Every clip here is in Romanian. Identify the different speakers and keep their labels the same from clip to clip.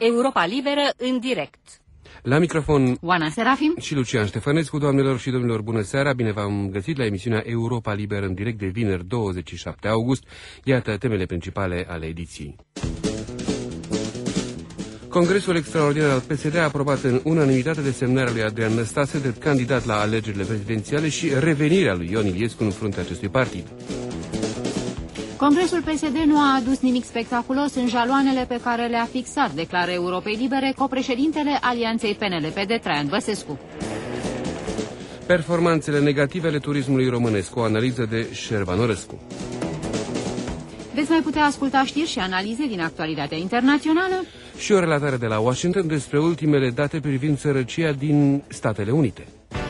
Speaker 1: Europa Liberă în direct.
Speaker 2: La microfon
Speaker 1: Oana Serafim
Speaker 2: și Lucian Ștefănescu. Doamnelor și domnilor, bună seara, bine v-am găsit la emisiunea Europa Liberă în direct de vineri 27 august. Iată temele principale ale ediției. Congresul extraordinar al PSD a aprobat în unanimitate desemnarea lui Adrian Năstase drept candidat la alegerile prezidențiale și revenirea lui Ion Iliescu în fruntea acestui partid.
Speaker 1: Congresul PSD nu a adus nimic spectaculos în jaloanele pe care le-a fixat, declară Europei Libere copreședintele Alianței PNL-PD, Traian Băsescu.
Speaker 2: Performanțele negative ale turismului românesc, o analiză de Șerban Orescu.
Speaker 1: Veți mai putea asculta știri și analize din actualitatea internațională
Speaker 2: și o relatare de la Washington despre ultimele date privind sărăcia din Statele Unite.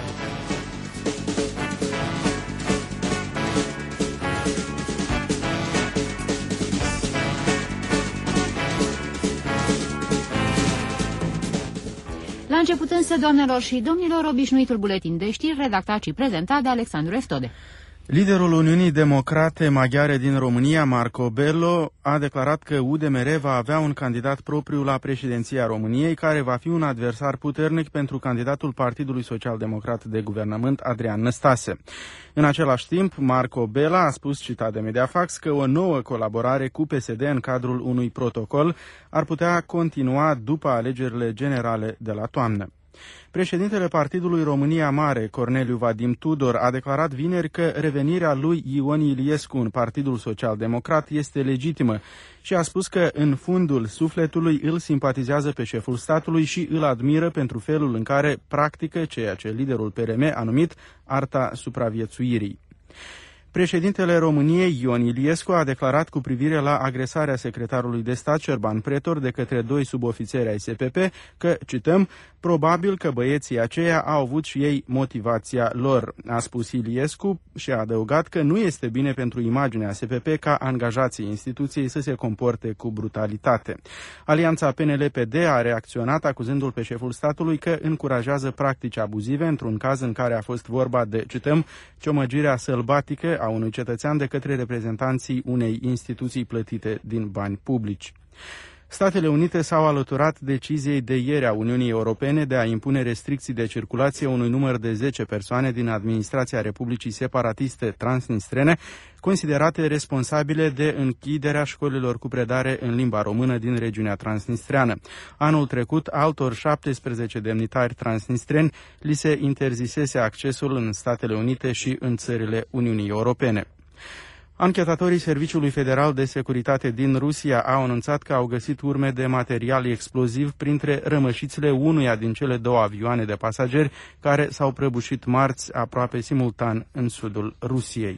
Speaker 1: La început însă, doamnelor și domnilor, obișnuitul buletin de știri redactat și prezentat de Alexandru Eftode.
Speaker 3: Liderul Uniunii Democrate Maghiare din România, Marco Bello, a declarat că UDMR va avea un candidat propriu la președinția României, care va fi un adversar puternic pentru candidatul Partidului Social-Democrat de Guvernământ, Adrian Năstase. În același timp, Marco Bello a spus, citat de Mediafax, că o nouă colaborare cu PSD în cadrul unui protocol ar putea continua după alegerile generale de la toamnă. Președintele Partidului România Mare, Corneliu Vadim Tudor, a declarat vineri că revenirea lui Ion Iliescu în Partidul Social-Democrat este legitimă și a spus că în fundul sufletului îl simpatizează pe șeful statului și îl admiră pentru felul în care practică ceea ce liderul PRM a numit arta supraviețuirii. Președintele României, Ion Iliescu, a declarat cu privire la agresarea secretarului de stat, Șerban Pretor, de către doi subofițeri ai SPP că, cităm, probabil că băieții aceia au avut și ei motivația lor, a spus Iliescu și a adăugat că nu este bine pentru imaginea SPP ca angajații instituției să se comporte cu brutalitate. Alianța PNL-PD a reacționat acuzându-l pe șeful statului că încurajează practici abuzive într-un caz în care a fost vorba de, cităm, ciomăgirea sălbatică a unui cetățean de către reprezentanții unei instituții plătite din bani publici. Statele Unite s-au alăturat deciziei de ieri a Uniunii Europene de a impune restricții de circulație unui număr de 10 persoane din administrația Republicii Separatiste Transnistrene, considerate responsabile de închiderea școlilor cu predare în limba română din regiunea transnistreană. Anul trecut, altor 17 demnitari transnistreni li se interzisese accesul în Statele Unite și în țările Uniunii Europene. Anchetatorii Serviciului Federal de Securitate din Rusia au anunțat că au găsit urme de material exploziv printre rămășițele unuia din cele două avioane de pasageri care s-au prăbușit marți aproape simultan în sudul Rusiei.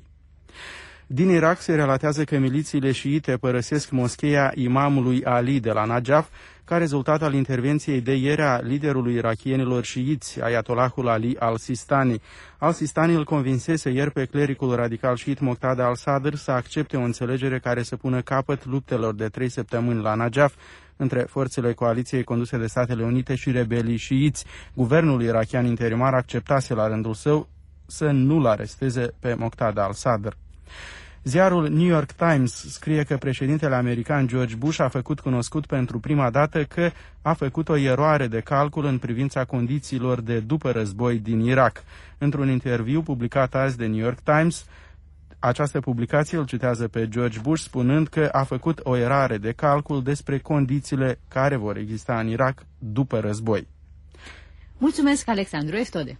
Speaker 3: Din Irak se relatează că milițiile șiite părăsesc moscheea imamului Ali de la Najaf, ca rezultat al intervenției de ieri a liderului irakienilor șiiți, Ayatollahul Ali al-Sistani. Al-Sistani îl convinsese ieri pe clericul radical șiit Moqtada al-Sadr să accepte o înțelegere care să pună capăt luptelor de 3 săptămâni la Najaf între forțele coaliției conduse de Statele Unite și rebelii șiiți. Guvernul irakian interimar acceptase la rândul său să nu-l aresteze pe Moqtada al-Sadr. Ziarul New York Times scrie că președintele american George Bush a făcut cunoscut pentru prima dată că a făcut o eroare de calcul în privința condițiilor de după război din Irak. Într-un interviu publicat azi de New York Times, această publicație îl citează pe George Bush spunând că a făcut o eroare de calcul despre condițiile care vor exista în Irak după război.
Speaker 1: Mulțumesc, Alexandru Eftode.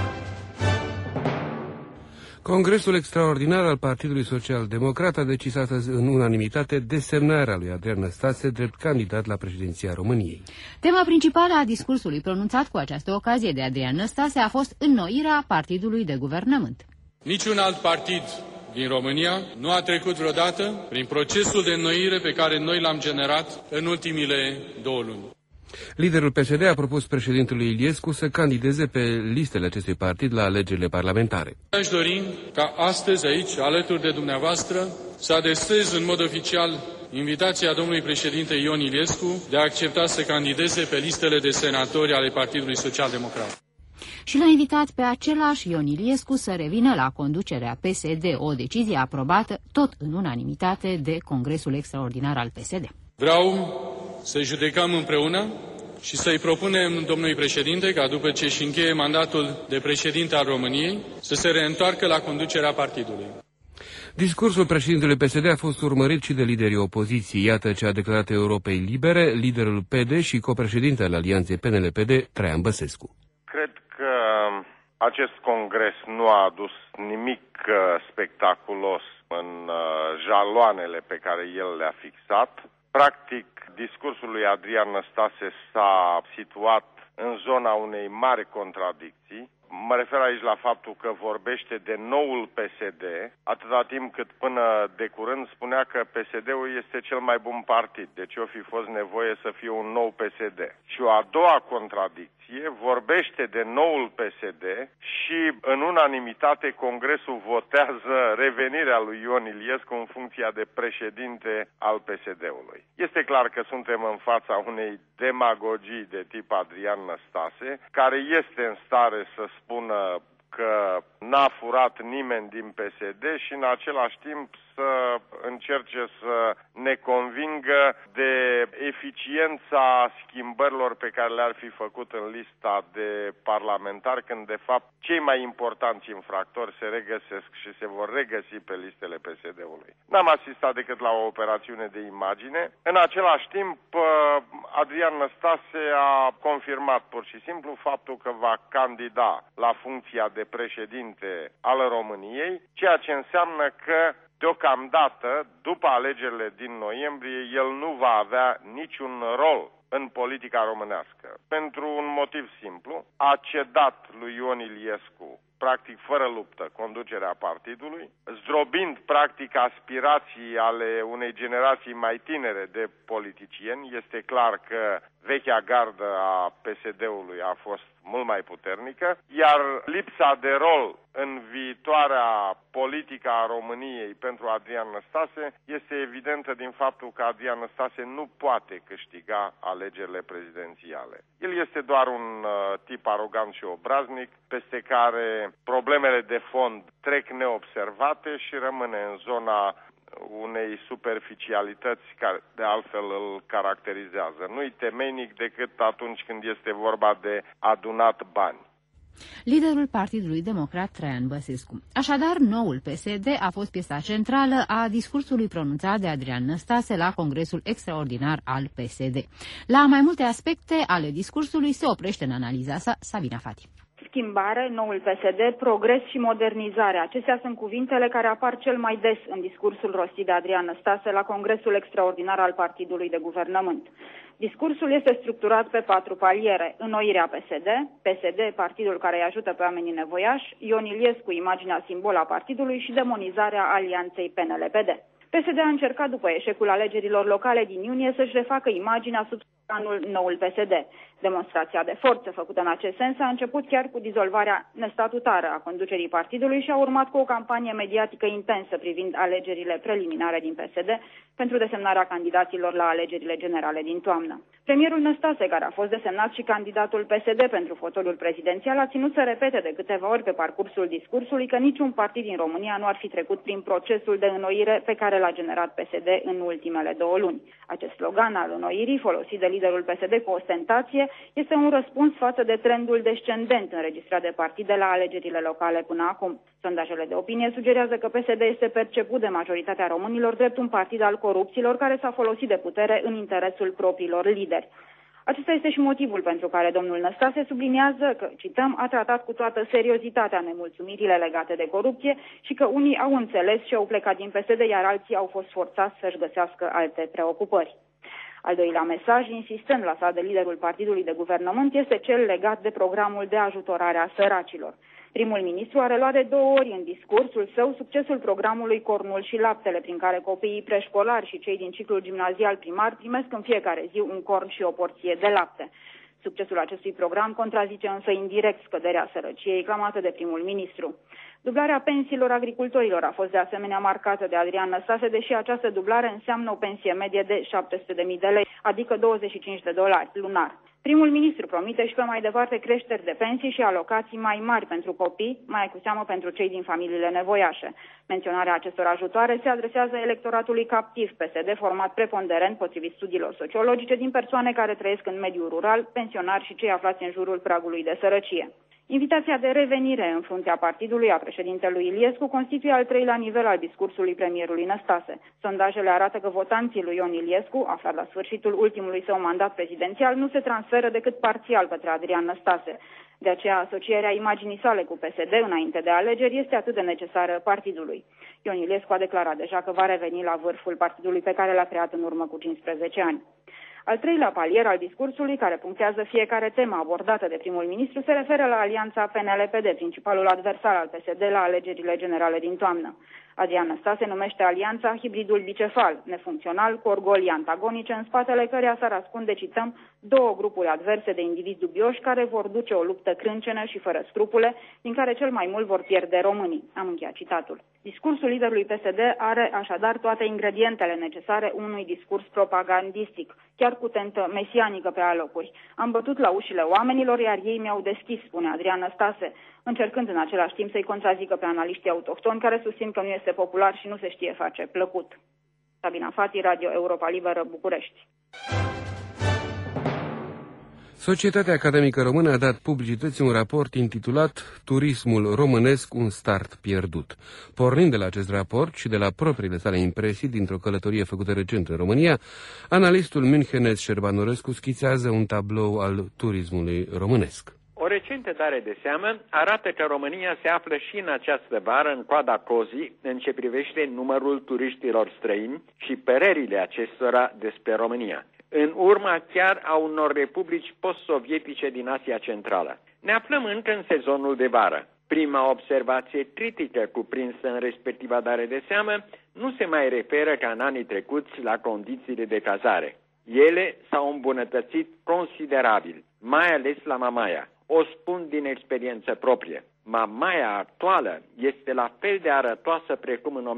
Speaker 2: Congresul extraordinar al Partidului Social-Democrat a decis astăzi în unanimitate desemnarea lui Adrian Năstase drept candidat la președinția României.
Speaker 1: Tema principală a discursului pronunțat cu această ocazie de Adrian Năstase a fost înnoirea Partidului de Guvernământ.
Speaker 4: Niciun alt partid din România nu a trecut vreodată prin procesul de înnoire pe care noi l-am generat în ultimile 2 luni.
Speaker 2: Liderul PSD a propus președintelui Iliescu să candideze pe listele acestui partid la alegerile parlamentare.
Speaker 4: Aș dori ca astăzi aici, alături de dumneavoastră, să adresez în mod oficial invitația domnului președinte Ion Iliescu de a accepta să candideze pe listele de senatori ale Partidului Social-Democrat.
Speaker 1: Și l-a invitat pe același Ion Iliescu să revină la conducerea PSD, o decizie aprobată tot în unanimitate de Congresul Extraordinar al PSD.
Speaker 4: Vreau să judecăm împreună și să-i propunem domnului președinte ca după ce își încheie mandatul de președinte al României să se reîntoarcă la conducerea partidului.
Speaker 2: Discursul președintelui PSD a fost urmărit și de liderii opoziției. Iată ce a declarat Europei Libere, liderul PD și copreședintele Alianței PNL-PD, Traian Băsescu.
Speaker 5: Cred că acest congres nu a adus nimic spectaculos în jaloanele pe care el le-a fixat. Practic, discursul lui Adrian Năstase s-a situat în zona unei mari contradicții. Mă refer aici la faptul că vorbește de noul PSD, atâta timp cât până de curând spunea că PSD-ul este cel mai bun partid, deci o fi fost nevoie să fie un nou PSD. Și o a doua contradicție, vorbește de noul PSD și în unanimitate Congresul votează revenirea lui Ion Iliescu în funcția de președinte al PSD-ului. Este clar că suntem în fața unei demagogii de tip Adrian Năstase, care este în stare să spună că n-a furat nimeni din PSD și în același timp să încerce să ne convingă de eficiența schimbărilor pe care le-ar fi făcut în lista de parlamentari, când de fapt cei mai importanți infractori se regăsesc și se vor regăsi pe listele PSD-ului. N-am asistat decât la o operațiune de imagine. În același timp, Adrian Năstase a confirmat pur și simplu faptul că va candida la funcția de președinte al României, ceea ce înseamnă că deocamdată, după alegerile din noiembrie, el nu va avea niciun rol în politica românească. Pentru un motiv simplu, a cedat lui Ion Iliescu, practic fără luptă, conducerea partidului, zdrobind practic aspirații ale unei generații mai tinere de politicieni. Este clar că vechea gardă a PSD-ului a fost mult mai puternică, iar lipsa de rol în viitoarea politică a României pentru Adrian Năstase este evidentă din faptul că Adrian Năstase nu poate câștiga alegerile prezidențiale. El este doar un tip arogant și obraznic, peste care problemele de fond trec neobservate și rămâne în zona unei superficialități care de altfel îl caracterizează. Nu-i temeinic decât atunci când este vorba de adunat bani.
Speaker 1: Liderul Partidului Democrat, Traian Băsescu. Așadar, noul PSD a fost piesa centrală a discursului pronunțat de Adrian Năstase la Congresul Extraordinar al PSD. La mai multe aspecte ale discursului se oprește în analiza sa Sabina Fati.
Speaker 6: Schimbare, noul PSD, progres și modernizare. Acestea sunt cuvintele care apar cel mai des în discursul rostit de Adrian Năstase la Congresul Extraordinar al Partidului de Guvernământ. Discursul este structurat pe 4 paliere: înnoirea PSD, partidul care îi ajută pe oamenii nevoiași, Ion Iliescu, imaginea simbol a partidului și demonizarea alianței PNL-PD. PSD a încercat după eșecul alegerilor locale din iunie să-și refacă imaginea sub sloganul Noul PSD. Demonstrația de forță făcută în acest sens a început chiar cu dizolvarea nestatutară a conducerii partidului și a urmat cu o campanie mediatică intensă privind alegerile preliminare din PSD pentru desemnarea candidaților la alegerile generale din toamnă. Premierul Năstase, care a fost desemnat și candidatul PSD pentru fotoliul prezidențial, a ținut să repete de câteva ori pe parcursul discursului că niciun partid din România nu ar fi trecut prin procesul de înnoire pe care l-a generat PSD în ultimele 2 luni. Acest slogan al înnoirii, folosit de liderul PSD cu ostentație, este un răspuns față de trendul descendent înregistrat de partide la alegerile locale până acum. Sondajele de opinie sugerează că PSD este perceput de majoritatea românilor drept un partid al corupților care s-a folosit de putere în interesul propriilor lideri. Acesta este și motivul pentru care domnul Năstase subliniază că, cităm, a tratat cu toată seriozitatea nemulțumirile legate de corupție și că unii au înțeles și au plecat din PSD, iar alții au fost forțați să-și găsească alte preocupări. Al doilea mesaj, insistând lăsat de liderul Partidului de Guvernământ, este cel legat de programul de ajutorare a săracilor. Primul ministru a reluat de 2 ori în discursul său succesul programului Cornul și Laptele, prin care copiii preșcolari și cei din ciclul gimnazial primar primesc în fiecare zi un corn și o porție de lapte. Succesul acestui program contrazice însă indirect scăderea sărăciei clamată de primul ministru. Dublarea pensiilor agricultorilor a fost de asemenea marcată de Adrian Năstase, deși această dublare înseamnă o pensie medie de 700.000 de lei, adică $25 lunar. Primul ministru promite și pe mai departe creșteri de pensii și alocații mai mari pentru copii, mai cu seamă pentru cei din familiile nevoiașe. Menționarea acestor ajutoare se adresează electoratului captiv PSD, format preponderent, potrivit studiilor sociologice, din persoane care trăiesc în mediul rural, pensionari și cei aflați în jurul pragului de sărăcie. Invitația de revenire în fruntea partidului a președintelui Iliescu constituie al treilea nivel al discursului premierului Năstase. Sondajele arată că votanții lui Ion Iliescu, aflat la sfârșitul ultimului său mandat prezidențial, nu se transferă decât parțial către Adrian Năstase. De aceea, asocierea imaginii sale cu PSD înainte de alegeri este atât de necesară partidului. Ion Iliescu a declarat deja că va reveni la vârful partidului pe care l-a creat în urmă cu 15 ani. Al treilea palier al discursului, care punctează fiecare temă abordată de primul ministru, se referă la alianța PNL-PD, principalul adversar al PSD la alegerile generale din toamnă. Adrian Năstase numește alianța hibridul bicefal, nefuncțional, cu orgolii antagonice, în spatele căreia s-ar ascunde, cităm, două grupuri adverse de indivizi dubioși care vor duce o luptă crâncenă și fără scrupule, din care cel mai mult vor pierde românii. Am încheiat citatul. Discursul liderului PSD are așadar toate ingredientele necesare unui discurs propagandistic, chiar cu tentă mesianică pe alocuri. Am bătut la ușile oamenilor, iar ei mi-au deschis, spune Adrian Năstase, încercând în același timp să-i contrazică pe analiștii autohtoni care susțin că nu este popular și nu se știe face plăcut. Sabina Fati, Radio Europa Liberă, București.
Speaker 2: Societatea Academică Română a dat publicității un raport intitulat Turismul românesc, un start pierdut. Pornind de la acest raport și de la propriile sale impresii dintr-o călătorie făcută recent în România, analistul münchenez Șerban Orescu schițează un tablou al turismului românesc.
Speaker 7: O recentă dare de seamă arată că România se află și în această vară în coada cozii în ce privește numărul turiștilor străini și părerile acestora despre România, în urma chiar a unor republici post-sovietice din Asia Centrală. Ne aflăm încă în sezonul de vară. Prima observație critică cuprinsă în respectiva dare de seamă nu se mai referă ca în anii trecuți la condițiile de cazare. Ele s-au îmbunătățit considerabil, mai ales la Mamaia. O spun din experiență proprie. Mamaia actuală este la fel de arătoasă precum în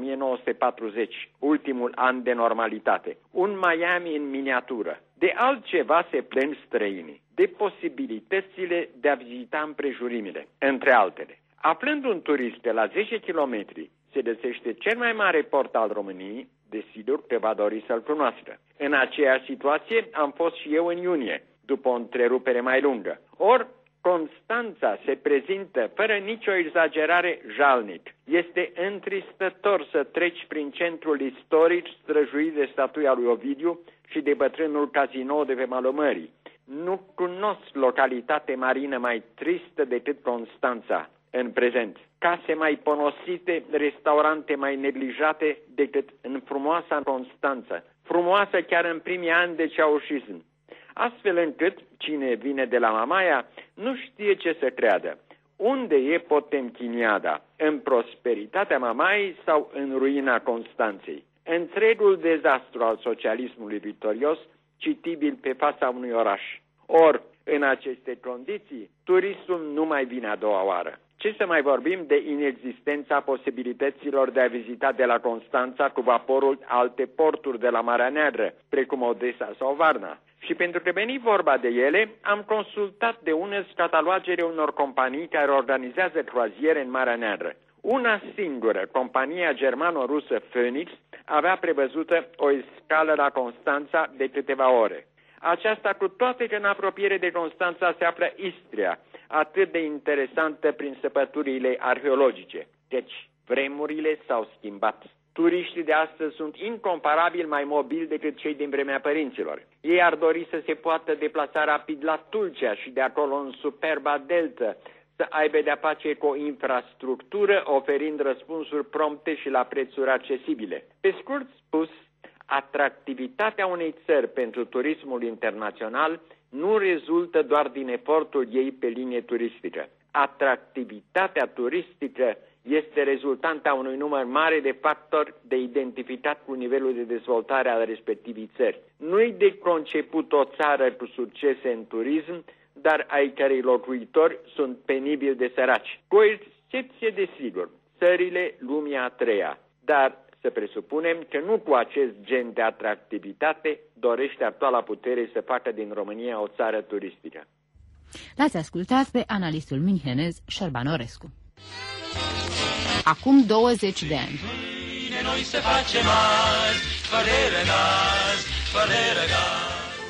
Speaker 7: 1940, ultimul an de normalitate. Un Miami în miniatură. De altceva se plâng străinii, de posibilitățile de a vizita împrejurimile, între altele. Aflând un turist de la 10 kilometri, se găsește cel mai mare port al României, desigur că va dori să-l cunoască. În aceeași situație am fost și eu în iunie, după o întrerupere mai lungă. Ori Constanța se prezintă, fără nicio exagerare, jalnic. Este întristător să treci prin centrul istoric străjuit de statuia lui Ovidiu și de bătrânul cazinou de pe malul mării. Nu cunosc localitate marină mai tristă decât Constanța în prezent. Case mai ponosite, restaurante mai neglijate decât în frumoasa Constanța. Frumoasă chiar în primii ani de ceaușism. Astfel încât cine vine de la Mamaia nu știe ce să creadă. Unde e Potemkiniada? În prosperitatea Mamaiei sau în ruina Constanței? Întregul dezastru al socialismului victorios, citibil pe fața unui oraș. Ori, în aceste condiții, turistul nu mai vine a doua oară. Ce să mai vorbim de inexistența posibilităților de a vizita de la Constanța cu vaporul alte porturi de la Marea Neagră, precum Odessa sau Varna. Și pentru că veni vorba de ele, am consultat de unele catalogele unor companii care organizează croaziere în Marea Neagră. Una singură, compania germano-rusă Phoenix, avea prevăzută o escală la Constanța de câteva ore. Aceasta cu toate că în apropiere de Constanța se află Istria, atât de interesantă prin săpăturile arheologice. Deci, vremurile s-au schimbat. Turiștii de astăzi sunt incomparabil mai mobili decât cei din vremea părinților. Ei ar dori să se poată deplasa rapid la Tulcea și de acolo în superba deltă, să aibă de-a face cu o infrastructură oferind răspunsuri prompte și la prețuri accesibile. Pe scurt spus, atractivitatea unei țări pentru turismul internațional nu rezultă doar din efortul ei pe linie turistică. Atractivitatea turistică este rezultanta unui număr mare de factori de identificat cu nivelul de dezvoltare al respectivii țări. Nu-i de conceput o țară cu succese în turism, dar ai cărei locuitori sunt penibil de săraci. Cu excepție, desigur, țările lumii a treia. Dar să presupunem că nu cu acest gen de atractivitate dorește actuala putere să facă din România o țară turistică.
Speaker 1: L-ați ascultat pe analistul münchenez Șerban Orescu. Acum 20 de ani.
Speaker 8: Noi se facem azi, fără gaz, fără gaz.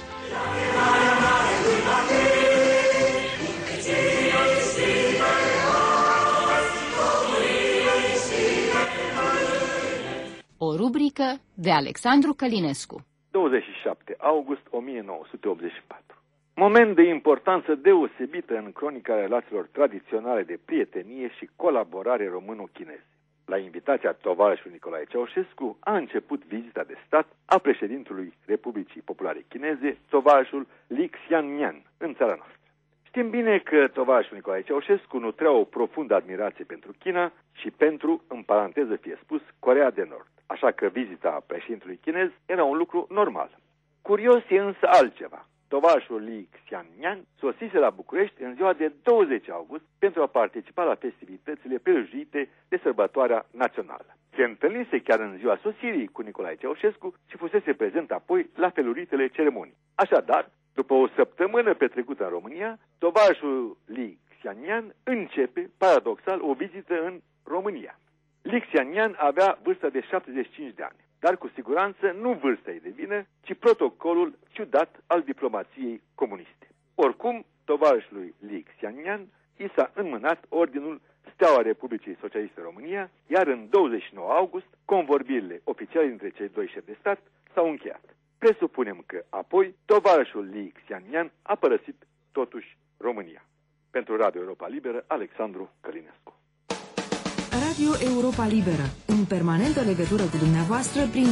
Speaker 1: O rubrică de Alexandru Călinescu.
Speaker 9: 27 august 1984. Moment de importanță deosebită în cronica relațiilor tradiționale de prietenie și colaborare româno-chineze. La invitația tovarășului Nicolae Ceaușescu a început vizita de stat a președintelui Republicii Populare Chineze, tovarășul Li Xiannian, în țara noastră. Știm bine că tovarășul Nicolae Ceaușescu nutrea o profundă admirație pentru China și pentru, în paranteză fie spus, Coreea de Nord. Așa că vizita președintelui chinez era un lucru normal. Curios e însă altceva. Tovarășul Li Xiannian sosise la București în ziua de 20 august pentru a participa la festivitățile prelungite de sărbătoarea națională. Se întâlnise chiar în ziua sosirii cu Nicolae Ceaușescu și fusese prezent apoi la feluritele ceremonii. Așadar, după o săptămână petrecută în România, tovarășul Li Xiannian începe, paradoxal, o vizită în România. Li Xiannian avea vârsta de 75 de ani, dar cu siguranță nu vârsta îi de vină, ci protocolul ciudat al diplomației comuniste. Oricum, tovarășului Li Xiannian i s-a înmânat ordinul Steaua Republicii Socialiste România, iar în 29 august, convorbirile oficiale dintre cei doi șefi de stat s-au încheiat. Presupunem că apoi tovarășul Li Xiannian a părăsit totuși România. Pentru Radio Europa Liberă, Alexandru Călinescu.
Speaker 10: Radio Europa Liberă, în permanentă legătură cu dumneavoastră prin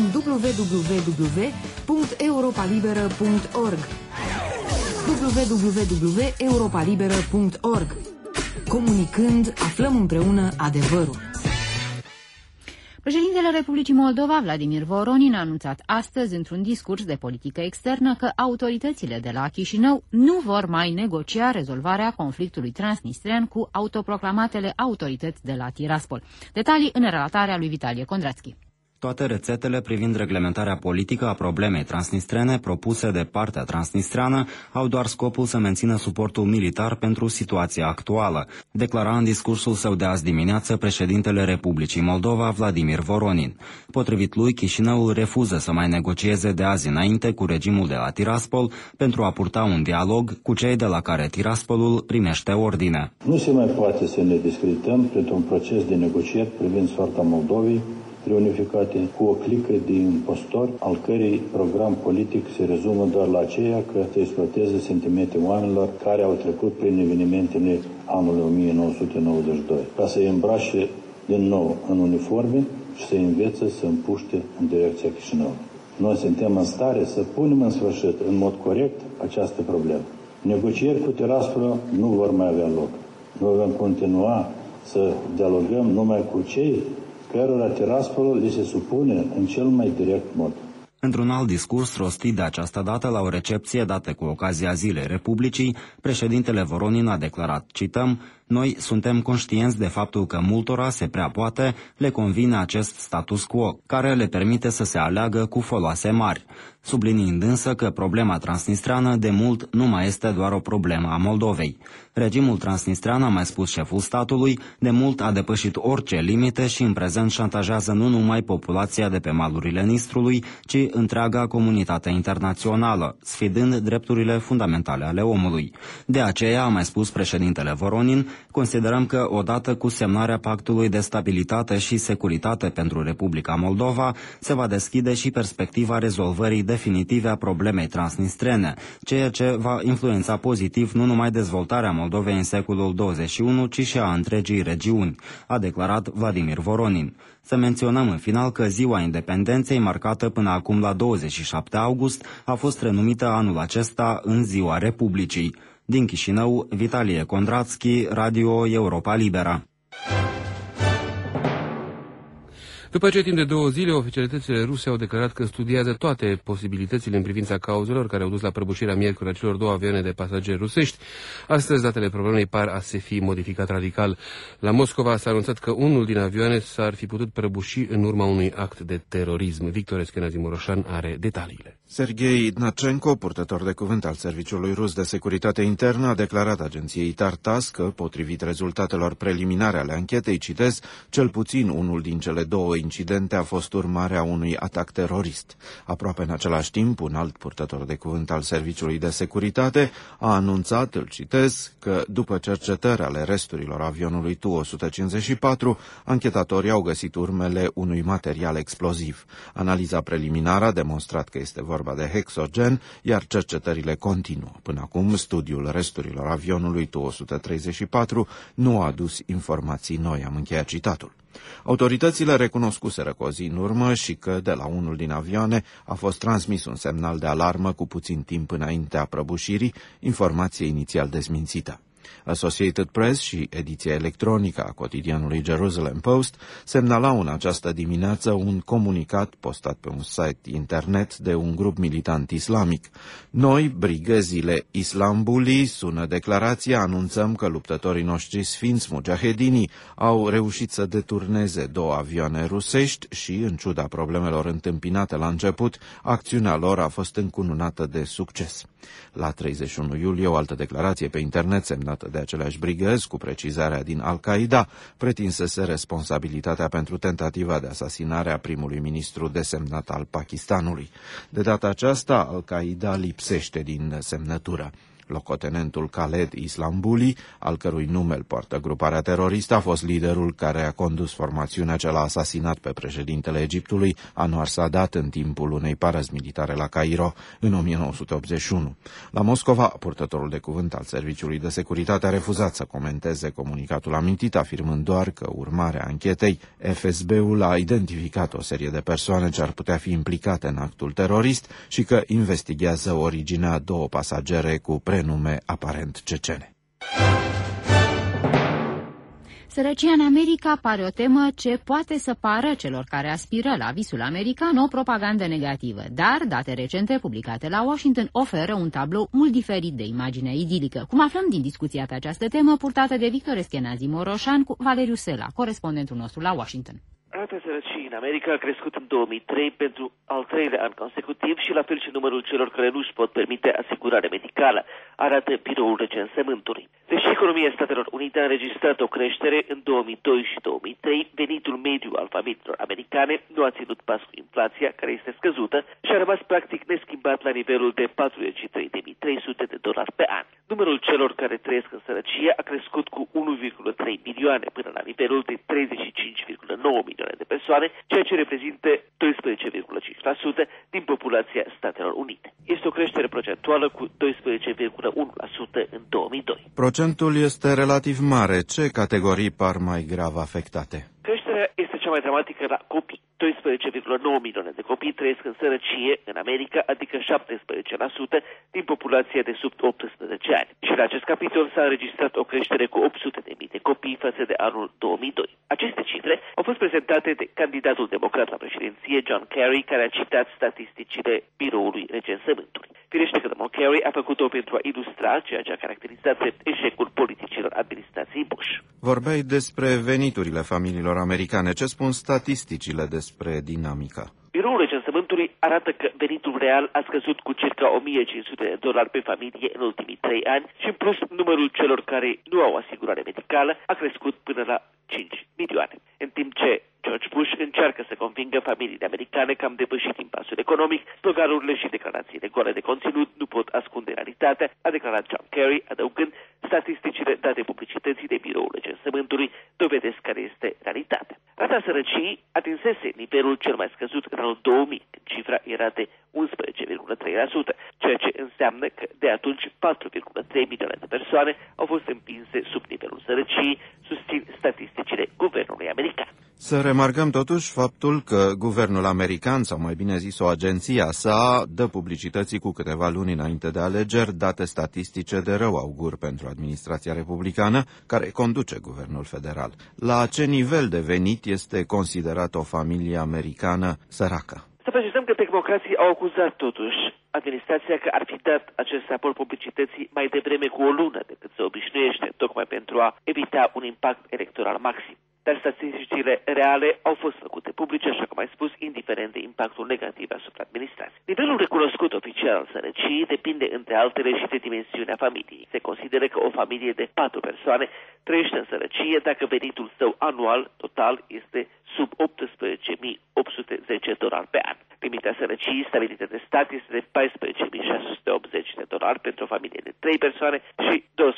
Speaker 10: www.europalibera.org www.europalibera.org. Comunicând, aflăm împreună adevărul.
Speaker 1: Președintele Republicii Moldova, Vladimir Voronin, a anunțat astăzi într-un discurs de politică externă că autoritățile de la Chișinău nu vor mai negocia rezolvarea conflictului transnistrian cu autoproclamatele autorități de la Tiraspol. Detalii în relatarea lui Vitalie Kondrațchi.
Speaker 11: Toate rețetele privind reglementarea politică a problemei transnistrene propuse de partea transnistreană au doar scopul să mențină suportul militar pentru situația actuală, declara în discursul său de azi dimineață președintele Republicii Moldova, Vladimir Voronin. Potrivit lui, Chișinăul refuză să mai negocieze de azi înainte cu regimul de la Tiraspol pentru a purta un dialog cu cei de la care Tiraspolul primește ordine.
Speaker 12: Nu se mai poate să ne discredităm printr-un proces de negocieri privind soarta Moldovei, reunificate cu o clică de impostori, al cărei program politic se rezumă doar la aceea că se exploateze sentimente oamenilor care au trecut prin evenimentele anului 1992, ca să îi îmbrace din nou în uniforme și să învețe să împuște în direcția Chișinăului. Noi suntem în stare să punem în sfârșit, în mod corect, această problemă. Negocieri cu Tiraspol nu vor mai avea loc. Noi vom continua să dialogăm numai cu cei cărora Tiraspolul li se supune în cel mai direct mod.
Speaker 11: Într-un alt discurs rostit de această dată la o recepție dată cu ocazia Zilei Republicii, președintele Voronin a declarat, cităm, noi suntem conștienți de faptul că multora se prea poate, le convine acest status quo, care le permite să se aleagă cu foloase mari, subliniind însă că problema transnistreană de mult nu mai este doar o problemă a Moldovei. Regimul transnistrean, a mai spus șeful statului, de mult a depășit orice limite și în prezent șantajează nu numai populația de pe malurile Nistrului, ci întreaga comunitate internațională, sfidând drepturile fundamentale ale omului. De aceea, a mai spus președintele Voronin, considerăm că odată cu semnarea Pactului de Stabilitate și Securitate pentru Republica Moldova, se va deschide și perspectiva rezolvării definitive a problemei transnistrene, ceea ce va influența pozitiv nu numai dezvoltarea Moldovei în secolul 21, ci și a întregii regiuni, a declarat Vladimir Voronin. Să menționăm în final că Ziua Independenței, marcată până acum la 27 august, a fost renumită anul acesta în Ziua Republicii. Din Chișinău, Vitalie Kondrațchi, Radio Europa Liberă.
Speaker 2: După ce timp de 2 zile, oficialitățile ruse au declarat că studiază toate posibilitățile în privința cauzelor care au dus la prăbușirea miercuri a celor 2 avioane de pasageri rusești, astăzi datele problemei par a se fi modificat radical. La Moscova s-a anunțat că unul din avioane s-ar fi putut prăbuși în urma unui act de terorism. Victor Eschenazi Moroșan are detaliile.
Speaker 13: Sergei Idnachenko, purtător de cuvânt al Serviciului Rus de Securitate Internă, a declarat agenției TASS că, potrivit rezultatelor preliminare ale anchetei, citez, cel puțin unul din cele 2 incidente a fost urmarea unui atac terorist. Aproape în același timp, un alt purtător de cuvânt al Serviciului de Securitate a anunțat, îl citez, că după cercetări ale resturilor avionului Tu-154, anchetatorii au găsit urmele unui material exploziv. Analiza preliminară a demonstrat că este vorba de hexogen, iar cercetările continuă. Până acum, studiul resturilor avionului Tu-134 nu a adus informații noi, am încheiat citatul. Autoritățile recunoscuseră cu o zi în urmă și că de la unul din avioane a fost transmis un semnal de alarmă cu puțin timp înaintea prăbușirii, informație inițial dezmințită. Associated Press și ediția electronică a cotidianului Jerusalem Post semnalau în această dimineață un comunicat postat pe un site internet de un grup militant islamic. Noi, brigăzile Islambului, sună declarația, anunțăm că luptătorii noștri sfinți, mujahedinii, au reușit să deturneze 2 avioane rusești și, în ciuda problemelor întâmpinate la început, acțiunea lor a fost încununată de succes. La 31 iulie, o altă declarație pe internet semnată de aceleași brigăzi, cu precizarea din Al-Qaeda, pretinsese responsabilitatea pentru tentativa de asasinare a primului ministru desemnat al Pakistanului. De data aceasta, Al-Qaeda lipsește din semnătură. Locotenentul Khaled Islambuli, al cărui nume îl poartă gruparea teroristă, a fost liderul care a condus formațiunea ce l-a asasinat pe președintele Egiptului, Anwar Sadat, în timpul unei parăzi militare la Cairo în 1981. La Moscova, purtătorul de cuvânt al Serviciului de Securitate a refuzat să comenteze comunicatul amintit, afirmând doar că, urmarea anchetei, FSB-ul a identificat o serie de persoane ce ar putea fi implicate în actul terorist și că investighează originea a 2 pasagere cu prenume aparent cecene.
Speaker 1: Sărăcia în America pare o temă ce poate să pară celor care aspiră la visul american o propagandă negativă, dar date recente publicate la Washington oferă un tablou mult diferit de imaginea idilică, cum aflăm din discuția pe această temă purtată de Victor Eschenazi Moroșan cu Valeriu Sela, corespondentul nostru la Washington.
Speaker 14: Rata sărăciei în America a crescut în 2003 pentru al 3-lea an consecutiv și la fel și numărul celor care nu își pot permite asigurare medicală, arată Biroul Recensământului. Deși economia Statelor Unite a înregistrat o creștere în 2002 și 2003, venitul mediu al familiilor americane nu a ținut pas cu inflația, care este scăzută, și a rămas practic neschimbat la nivelul de $43.300 pe an. Numărul celor care trăiesc în sărăcie a crescut cu 1,3 milioane până la nivelul de 35,9 milioane de persoane, ceea ce reprezintă 12,5% din populația Statelor Unite. Este o creștere procentuală cu 12,1% în 2002.
Speaker 13: Procentul este relativ mare. Ce categorii par mai grav afectate?
Speaker 14: Creșterea este cea mai dramatică la copii. 12,9 milioane de copii trăiesc în sărăcie în America, adică 17% din populația de sub 18 ani. Și la acest capitol s-a înregistrat o creștere cu 800.000 de copii față de anul 2002. Aceste cifre au fost prezentate de candidatul democrat la președinție, John Kerry, care a citat statisticile Biroului Recensământului. Firește că domnul Kerry a făcut-o pentru a ilustra ceea ce a caracterizat eșecul politicilor administrației Bush.
Speaker 13: Vorbeai despre veniturile familiilor americane. Ce spun statisticile despre dinamica?
Speaker 14: Biroul Recensământului arată că venitul real a scăzut cu circa $1.500 pe familie în ultimii 3 ani și, în plus, numărul celor care nu au asigurare medicală a crescut până la 5 milioane. În timp ce George Bush încearcă să convingă familiile americane că am depășit impasul economic, sloganurile și declarațiile goale de conținut nu pot ascunde realitatea, a declarat John Kerry, adăugând statisticile date publicității de Biroul Recensământului dovedesc care este realitatea. Rata sărăciei atinsese nivelul cel mai scăzut în anul 2000, când cifra era de 11,3%, ceea ce înseamnă că de atunci 4,3 milioane de persoane au fost împinse sub nivelul sărăciei, susțin statisticile guvernului american.
Speaker 13: Să remarcăm totuși faptul că guvernul american, sau mai bine zis o agenție a sa, dă publicității cu câteva luni înainte de alegeri date statistice de rău augur pentru administrația republicană, care conduce guvernul federal. La ce nivel de venit este considerată o familie americană săracă?
Speaker 14: Să precizăm că tehnocrații au acuzat totuși administrația că ar fi dat acest raport publicității mai devreme cu o lună decât se obișnuiește, tocmai pentru a evita un impact electoral maxim. Dar statisticile reale au fost făcute publice, așa cum ai spus, indiferent de impactul negativ asupra administrației. Nivelul recunoscut oficial al sărăciei depinde, între altele, și de dimensiunea familiei. Se consideră că o familie de 4 persoane trăiește în sărăcie dacă venitul său anual total este sub $18.810 pe an. Limita sărăciei stabilită de stat este de $14.680 pentru o familie de 3 persoane și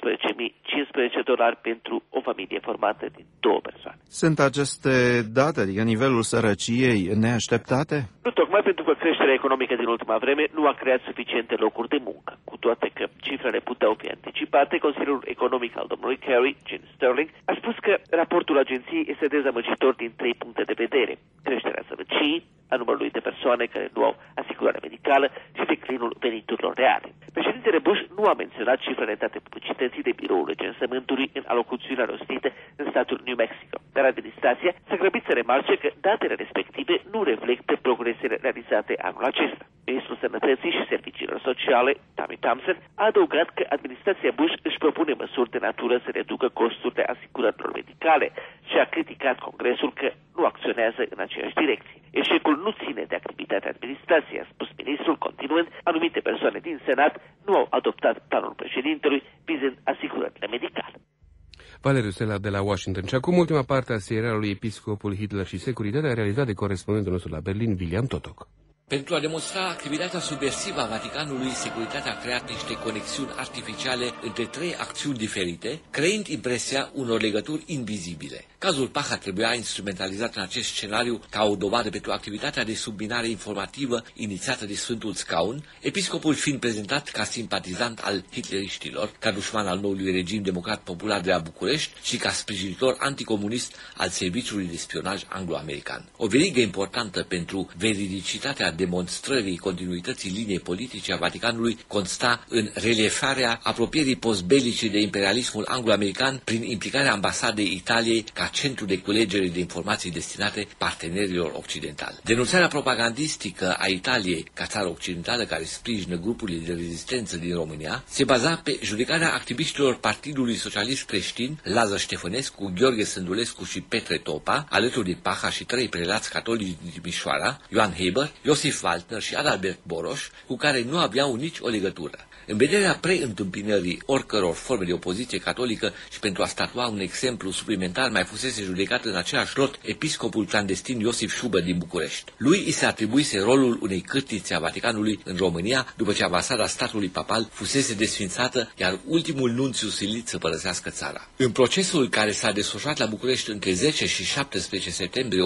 Speaker 14: $12.015 pentru o familie formată din 2 persoane.
Speaker 13: Sunt aceste date, adică nivelul sărăciei, neașteptate?
Speaker 14: Nu tocmai, pentru că creșterea economică din ultima vreme nu a creat suficiente locuri de muncă. Cu toate că cifrele puteau fi anticipate, Consiliul Economic al domnului Kerry, Gene Sterling, a spus că raportul agenției este dezamăgitor din 3 puncte de vedere: creșterea sărăciei, a numărului de persoane care nu au asigurare medicală și declinul veniturilor reale. Președintele Bush nu a menționat cifrele date publicității de biroul recensământului în alocuțiunea rostită în statul New Mexico, dar administrația s-a grăbit să remarce că datele respective nu reflectă progresele realizate anul acesta. Ministrul Sănătății și Serviciilor Sociale, Tammy Thompson, a adăugat că administrația Bush își propune măsuri de natură să reducă costurile asigurărilor medicale și a criticat Congresul că nu acționează în aceeași direcție. Eșecul nu ține de activitatea administrației, a spus ministrul, continuând: anumite persoane din Senat nu au adoptat planul președintelui vizând asigurările medicale.
Speaker 2: Valeriu Stella de la Washington. Și acum ultima parte a serialului Episcopul Hitler și Securitatea, realizat de corespondentul nostru la Berlin, William Totoc.
Speaker 15: Pentru a demonstra activitatea subversivă a Vaticanului, Securitatea a creat niște conexiuni artificiale între 3 acțiuni diferite, creând impresia unor legături invizibile. Cazul Pacha trebuia instrumentalizat în acest scenariu ca o dovadă pentru activitatea de subminare informativă inițiată de Sfântul Scaun, episcopul fiind prezentat ca simpatizant al hitleriștilor, ca dușman al noului regim democrat popular de la București și ca sprijinitor anticomunist al serviciului de spionaj anglo-american. O verigă importantă pentru veridicitatea demonstrării continuității liniei politice a Vaticanului consta în reliefarea apropierii postbelice de imperialismul anglo-american prin implicarea ambasadei Italiei ca centru de culegere de informații destinate partenerilor occidentali. Denunțarea propagandistică a Italiei ca țară occidentală care sprijină grupurile de rezistență din România se baza pe judecarea activiștilor Partidului Socialist Creștin, Lazar Ștefănescu, Gheorghe Sândulescu și Petre Topa, alături de Pacha și 3 prelați catolici din Timișoara, Ioan Heber, Iosif Waltner și Adalbert Boroș, cu care nu aveau nici o legătură. În vederea preîntâmpinării oricăror forme de opoziție catolică și pentru a statua un exemplu suplimentar, mai fusese judecat în același lot episcopul clandestin Iosif Șubă din București. Lui i se atribuise rolul unei cârtițe a Vaticanului în România, după ce ambasada statului papal fusese desfințată, iar ultimul nunțiu silit să părăsească țara. În procesul care s-a desfășurat la București între 10 și 17 septembrie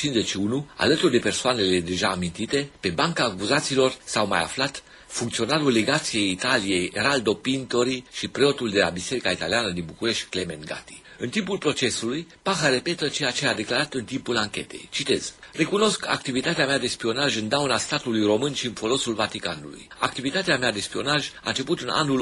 Speaker 15: 1951, alături de persoanele deja amintite, pe banca acuzaților s-au mai aflat funcționarul legației Italiei Eraldo Pintori și preotul de la Biserica Italiană din București, Clement Gatti. În timpul procesului, Pacha repetă ceea ce a declarat în timpul anchetei. Citez: recunosc activitatea mea de spionaj în dauna statului român și în folosul Vaticanului. Activitatea mea de spionaj a început în anul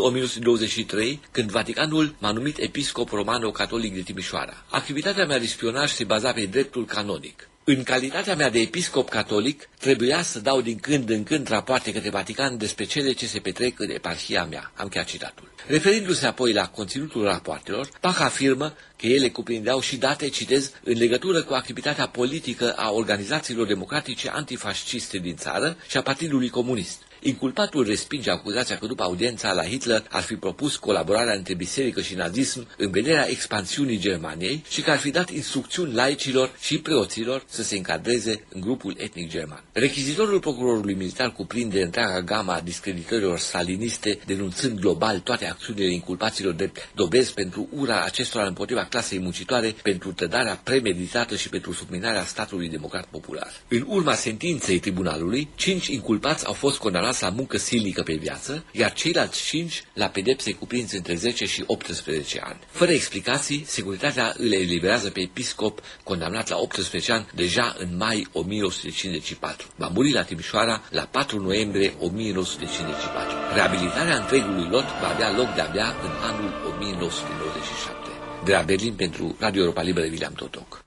Speaker 15: 1923, când Vaticanul m-a numit episcop romano-catolic de Timișoara. Activitatea mea de spionaj se baza pe dreptul canonic. În calitatea mea de episcop catolic, trebuia să dau din când în când rapoarte către Vatican despre cele ce se petrec în eparhia mea. Am încheiat citatul. Referindu-se apoi la conținutul rapoartelor, Pacha afirmă că ele cuprindeau și date, citez, în legătură cu activitatea politică a organizațiilor democratice antifasciste din țară și a Partidului Comunist. Inculpatul respinge acuzația că după audiența la Hitler ar fi propus colaborarea între biserică și nazism în vederea expansiunii Germaniei și că ar fi dat instrucțiuni laicilor și preoților să se încadreze în grupul etnic german. Rechizitorul procurorului militar cuprinde întreaga gamă a discreditărilor staliniste, denunțând global toate acțiunile inculpaților de dovezi pentru ura acestora împotriva clasei muncitoare, pentru trădarea premeditată și pentru subminarea statului democrat popular. În urma sentinței tribunalului, 5 inculpați au fost condamnați condamnați la muncă silnică pe viață, iar ceilalți 5 la pedepse cuprinse între 10 și 18 ani. Fără explicații, securitatea îl eliberează pe episcop, condamnat la 18 ani deja în mai 1954. Va muri la Timișoara la 4 noiembrie 1954. Reabilitarea întregului lot va avea loc de-abia în anul 1997. De la Berlin pentru Radio Europa Liberă, William Totoc.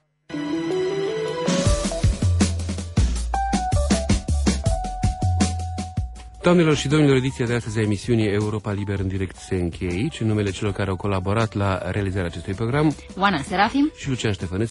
Speaker 2: Doamnelor și domnilor, ediția de astăzi a emisiunii Europa Liberă în direct se încheie aici. În numele celor care au colaborat la realizarea acestui program,
Speaker 1: Oana Serafim
Speaker 2: și Lucian Ștefănescu.